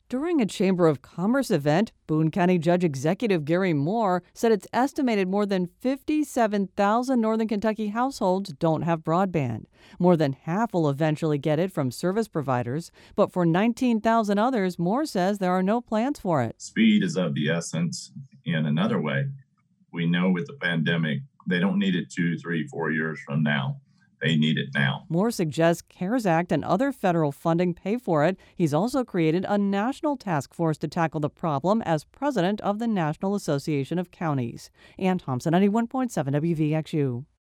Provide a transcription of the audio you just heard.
During a Chamber of Commerce event, Boone County Judge Executive Gary Moore said it's estimated more than 57,000 Northern Kentucky households don't have broadband. More than half will eventually get it from service providers, but for 19,000 others, Moore says there are no plans for it. Speed is of the essence. In another way, we know with the pandemic, they don't need it 2, 3, 4 years from now. They need it now. Moore suggests CARES Act and other federal funding pay for it. He's also created a national task force to tackle the problem as president of the National Association of Counties. Ann Thompson, 91.7 WVXU.